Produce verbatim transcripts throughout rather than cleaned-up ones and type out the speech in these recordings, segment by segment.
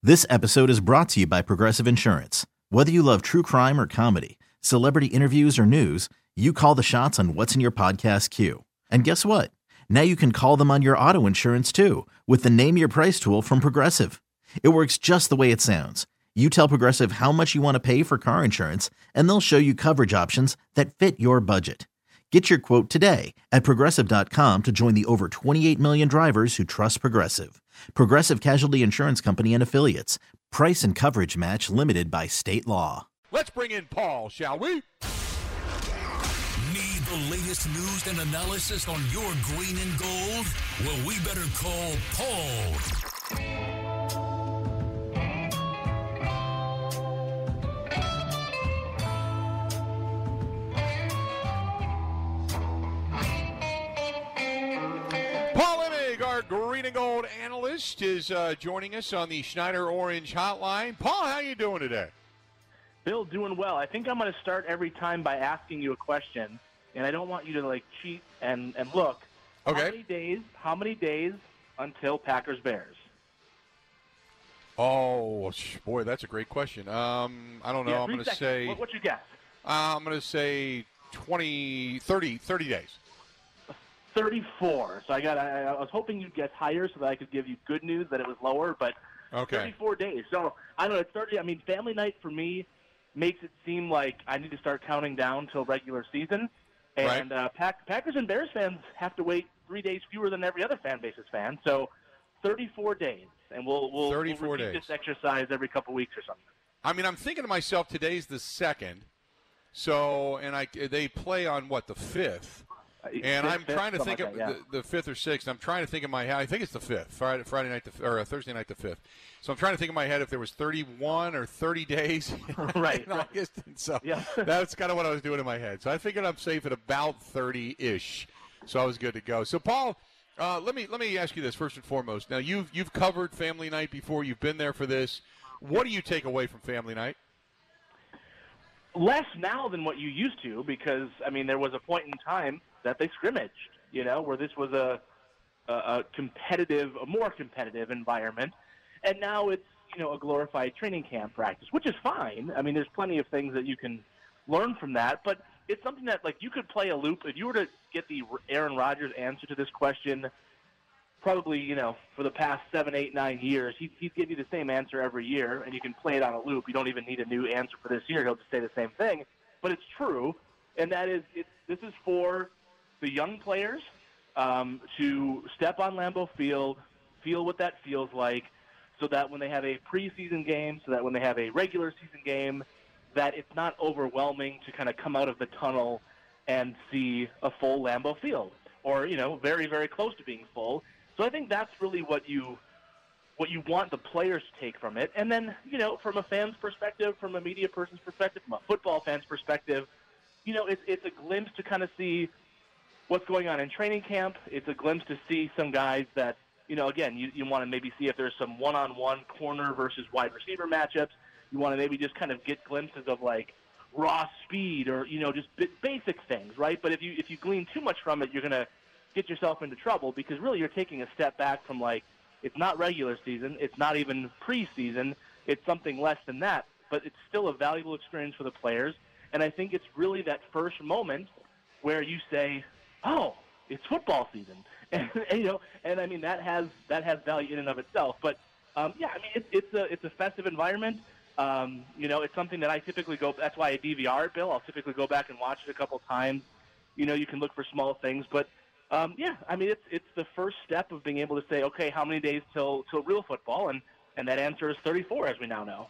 This episode is brought to you by Progressive Insurance. Whether you love true crime or comedy, celebrity interviews or news, you call the shots on what's in your podcast queue. And guess what? Now you can call them on your auto insurance too with the Name Your Price tool from Progressive. It works just the way it sounds. You tell Progressive how much you want to pay for car insurance, and they'll show you coverage options that fit your budget. Get your quote today at Progressive dot com to join the over twenty-eight million drivers who trust Progressive. Progressive Casualty Insurance Company and Affiliates. Price and coverage match limited by state law. Let's bring in Paul, shall we? Need the latest news and analysis on your green and gold? Well, we better call Paul. Paul Emig, our green and gold analyst, is uh, joining us on the Schneider Orange Hotline. Paul, how you doing today? Bill, doing well. I think I'm going to start every time by asking you a question, and I don't want you to like cheat and, and look. Okay. How many days? How many days until Packers Bears? Oh boy, that's a great question. Um, I don't know. Yeah, I'm going to say. What, what's your guess? Uh, I'm going to say twenty, thirty, thirty days. thirty-four. So I got. I, I was hoping you'd guess higher so that I could give you good news that it was lower, but Okay. thirty-four days. So I don't know. It's thirty. I mean, family night for me makes it seem like I need to start counting down till regular season. And Right. uh, Pack, Packers and Bears fans have to wait three days fewer than every other fan base's fan. So thirty-four days, and we'll we'll, thirty-four we'll repeat days. this exercise every couple weeks or something. I mean, I'm thinking to myself, today's the second. So, and I they play on what, the fifth. And I'm trying to think like of that, yeah. the, the fifth or sixth. I'm trying to think in my head. I think it's the fifth, Friday, Friday night, the, or uh, Thursday night, the fifth. So I'm trying to think in my head if there was thirty-one or thirty days Right, in right. August. And so Yeah. that's kind of what I was doing in my head. So I figured I'm safe at about thirty-ish. So I was good to go. So Paul, uh, let me let me ask you this first and foremost. Now you've you've covered Family Night before. You've been there for this. What do you take away from Family Night? Less now than what you used to, because I mean there was a point in time that they scrimmaged, you know, where this was a a, a competitive, a more competitive environment, and now it's, you know, a glorified training camp practice, which is fine. I mean, there's plenty of things that you can learn from that, but it's something that, like, you could play a loop. If you were to get the Aaron Rodgers answer to this question, probably, you know, for the past seven, eight, nine years, he'd, he'd give you the same answer every year, and you can play it on a loop. You don't even need a new answer for this year. He'll just say the same thing, but it's true, and that is, it's, this is for the young players um, to step on Lambeau Field, feel what that feels like, so that when they have a preseason game, so that when they have a regular season game, that it's not overwhelming to kind of come out of the tunnel and see a full Lambeau Field, or, you know, very, very close to being full. So I think that's really what you what you want the players to take from it. And then, you know, from a fan's perspective, from a media person's perspective, from a football fan's perspective, you know, it's it's a glimpse to kind of see what's going on in training camp. It's a glimpse to see some guys that, you know, again, you, you want to maybe see if there's some one-on-one corner versus wide receiver matchups. You want to maybe just kind of get glimpses of, like, raw speed or, you know, just basic things, right? But if you if you glean too much from it, you're going to get yourself into trouble, because really you're taking a step back from, like, it's not regular season, it's not even preseason, it's something less than that, but it's still a valuable experience for the players. And I think it's really that first moment where you say, oh, it's football season. And, you know, and I mean, that has that has value in and of itself. But, um, yeah, I mean, it, it's a it's a festive environment. Um, you know, it's something that I typically go – that's why I D V R it, Bill. I'll typically go back and watch it a couple times. You know, you can look for small things. But, um, yeah, I mean, it's it's the first step of being able to say, okay, how many days till till real football? And, and that answer is thirty-four, as we now know.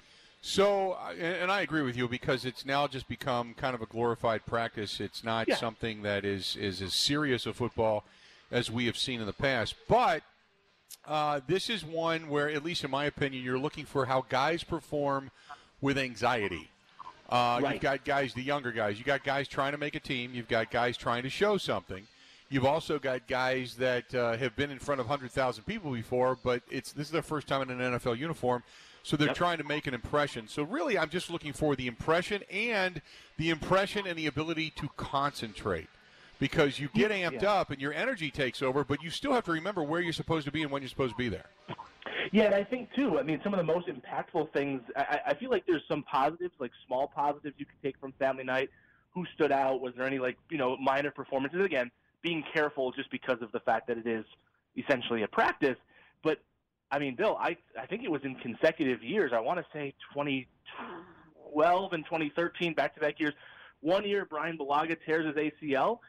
So, and I agree with you, because it's now just become kind of a glorified practice. It's not Yeah. something that is, is as serious a football as we have seen in the past. But uh, this is one where, at least in my opinion, you're looking for how guys perform with anxiety. Uh, Right. You've got guys, the younger guys. You've got guys trying to make a team. You've got guys trying to show something. You've also got guys that uh, have been in front of one hundred thousand people before, but it's this is their first time in an N F L uniform. So they're Yep. trying to make an impression. So really, I'm just looking for the impression and the impression and the ability to concentrate, because you get amped Yeah. up and your energy takes over, but you still have to remember where you're supposed to be and when you're supposed to be there. Yeah, and I think, too, I mean, some of the most impactful things, I, I feel like there's some positives, like small positives you could take from family night. Who stood out? Was there any, like, you know, minor performances? Again, being careful just because of the fact that it is essentially a practice. But, I mean, Bill, I, I think it was in consecutive years. I want to say twenty twelve and twenty thirteen, back-to-back years. One year, Brian Balaga tears his A C L.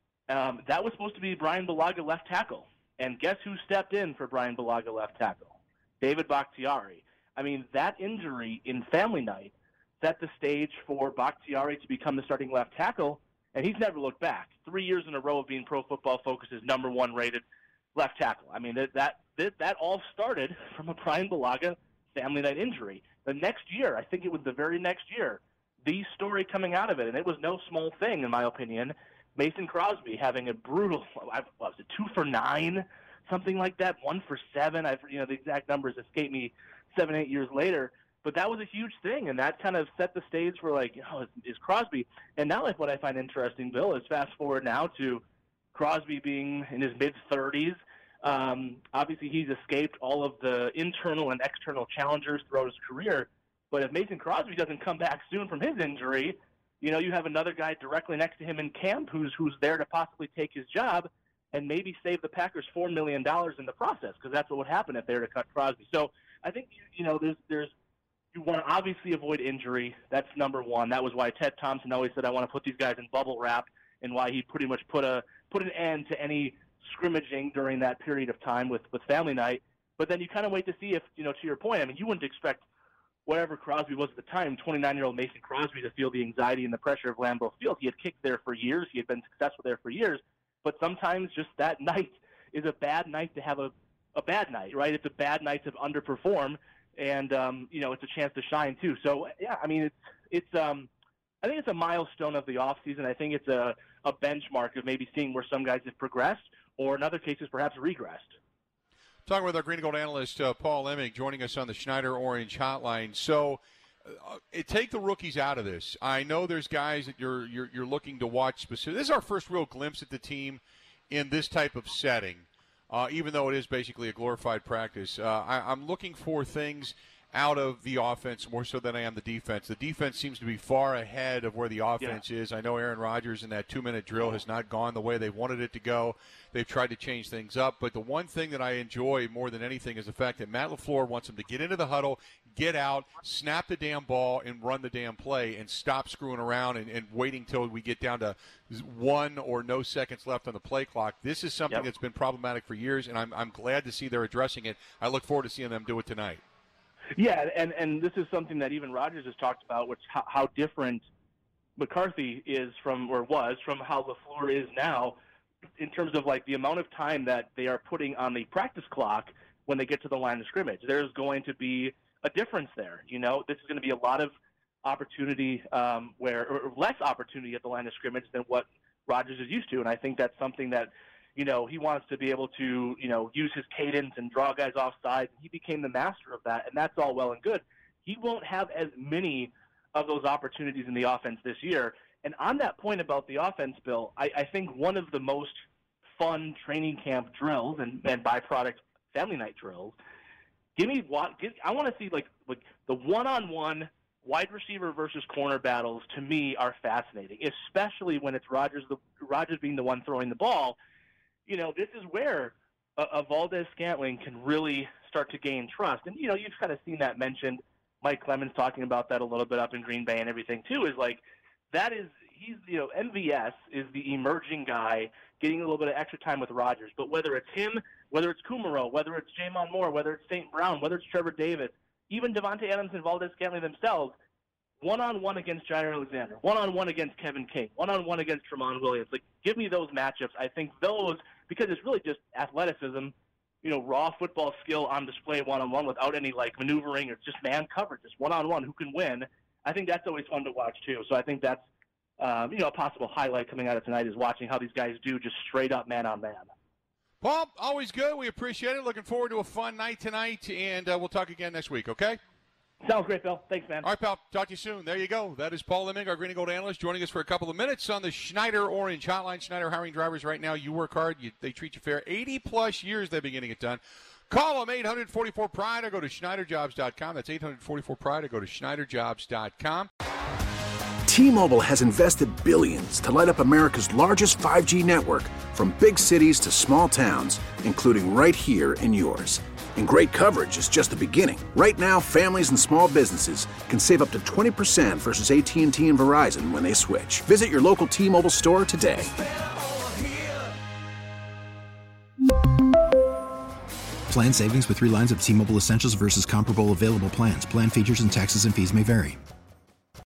Um, that was supposed to be Brian Balaga left tackle. And guess who stepped in for Brian Balaga left tackle? David Bakhtiari. I mean, that injury in family night set the stage for Bakhtiari to become the starting left tackle, and he's never looked back. Three years in a row of being Pro Football Focus's number one rated left tackle. I mean, that that that, that all started from a Brian Balaga family night injury. The next year, I think it was the very next year, the story coming out of it, and it was no small thing, in my opinion, Mason Crosby having a brutal, what was it, two for nine, something like that, one for seven. I, you know, the exact numbers escape me seven, eight years later. But that was a huge thing, and that kind of set the stage for, like, you know, is, is Crosby. And now, like, what I find interesting, Bill, is fast forward now to Crosby being in his mid-thirties. Um, obviously, he's escaped all of the internal and external challengers throughout his career. But if Mason Crosby doesn't come back soon from his injury, you know, you have another guy directly next to him in camp who's who's there to possibly take his job and maybe save the Packers four million dollars in the process, because that's what would happen if they were to cut Crosby. So I think, you know, there's there's you want to obviously avoid injury. That's number one. That was why Ted Thompson always said, I want to put these guys in bubble wrap, and why he pretty much put a put an end to any scrimmaging during that period of time with, with family night. But then you kind of wait to see if, you know, to your point, I mean, you wouldn't expect whatever Crosby was at the time, twenty-nine-year-old Mason Crosby, to feel the anxiety and the pressure of Lambeau Field. He had kicked there for years. He had been successful there for years. But sometimes just that night is a bad night to have a, a bad night, right? It's a bad night to underperform, and, um, you know, it's a chance to shine too. So, yeah, I mean, it's, it's um, I think it's a milestone of the offseason. I think it's a, a benchmark of maybe seeing where some guys have progressed, or in other cases perhaps regressed. Talking with our Green and Gold analyst, uh, Paul Emming, joining us on the Schneider Orange Hotline. So, uh, it, take the rookies out of this. I know there's guys that you're you're, you're looking to watch specifically. This is our first real glimpse at the team in this type of setting, uh, even though it is basically a glorified practice. Uh, I, I'm looking for things out of the offense more so than I am the defense. The defense seems to be far ahead of where the offense yeah. is. I know Aaron Rodgers in that two-minute drill has not gone the way they wanted it to go. They've tried to change things up. But the one thing that I enjoy more than anything is the fact that Matt LaFleur wants them to get into the huddle, get out, snap the damn ball, and run the damn play, and stop screwing around and, and waiting till we get down to one or no seconds left on the play clock. This is something yep. that's been problematic for years, and I'm, I'm glad to see they're addressing it. I look forward to seeing them do it tonight. Yeah, and, and this is something that even Rodgers has talked about, which how, how different McCarthy is from, or was, from how LaFleur is now, in terms of, like, the amount of time that they are putting on the practice clock when they get to the line of scrimmage. There's going to be a difference there. You know, this is going to be a lot of opportunity um, where, or less opportunity at the line of scrimmage than what Rodgers is used to, and I think that's something that, you know, he wants to be able to, you know, use his cadence and draw guys off sides. He became the master of that, and that's all well and good. He won't have as many of those opportunities in the offense this year. And on that point about the offense, Bill, I, I think one of the most fun training camp drills and, and byproduct family night drills, give me what give, I want to see, like, like the one-on-one wide receiver versus corner battles. To me, are fascinating, especially when it's Rodgers, the Rodgers being the one throwing the ball. You know, this is where a, a Valdez-Scantling can really start to gain trust. And, you know, you've kind of seen that mentioned. Mike Clemens talking about that a little bit up in Green Bay and everything, too, is like that is – he's, you know, M V S is the emerging guy getting a little bit of extra time with Rodgers. But whether it's him, whether it's Kumaro, whether it's Jamon Moore, whether it's Saint Brown, whether it's Trevor Davis, even Devontae Adams and Valdez-Scantling themselves, one-on-one against Jair Alexander, one-on-one against Kevin King, one-on-one against Tramon Williams. Like, give me those matchups. I think those – because it's really just athleticism, you know, raw football skill on display one-on-one without any, like, maneuvering or just man coverage, just one-on-one who can win. I think that's always fun to watch, too. So I think that's, um, you know, a possible highlight coming out of tonight is watching how these guys do just straight-up man-on-man. Paul, always good. We appreciate it. Looking forward to a fun night tonight, and uh, we'll talk again next week, okay? Sounds great, Bill. Thanks, man. All right, pal. Talk to you soon. There you go. That is Paul Emming, our Green and Gold analyst, joining us for a couple of minutes on the Schneider Orange Hotline. Schneider hiring drivers right now. You work hard. You, they treat you fair. eighty-plus years they've been getting it done. Call them eight hundred forty-four pride or go to Schneider Jobs dot com. That's eight hundred forty-four pride or go to Schneider Jobs dot com. T-Mobile has invested billions to light up America's largest five G network, from big cities to small towns, including right here in yours. And great coverage is just the beginning. Right now, families and small businesses can save up to twenty percent versus A T and T and Verizon when they switch. Visit your local T-Mobile store today. Plan savings with three lines of T-Mobile Essentials versus comparable available plans. Plan features and taxes and fees may vary.